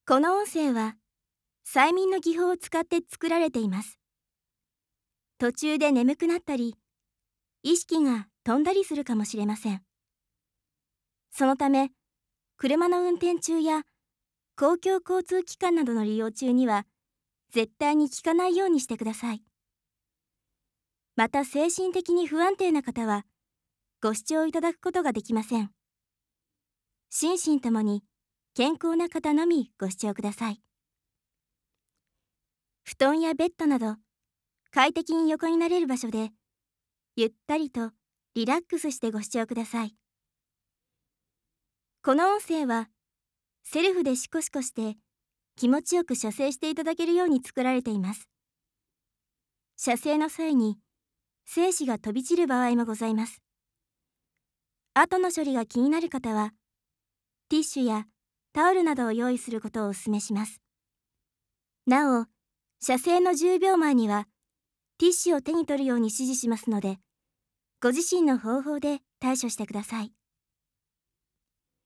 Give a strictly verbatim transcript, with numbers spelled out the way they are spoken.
この音声は催眠の技法を使って作られています。途中で眠くなったり、意識が飛んだりするかもしれません。そのため、車の運転中や公共交通機関などの利用中には絶対に聞かないようにしてください。また精神的に不安定な方はご視聴いただくことができません。心身ともに健康な方のみご視聴ください。布団やベッドなど快適に横になれる場所でゆったりとリラックスしてご視聴ください。この音声はセルフでシコシコして気持ちよく射精していただけるように作られています。射精の際に精子が飛び散る場合もございます。後の処理が気になる方はティッシュやタオルなどを用意することをお勧めします。なお、射精のじゅうびょうまえにはティッシュを手に取るように指示しますので、ご自身の方法で対処してください。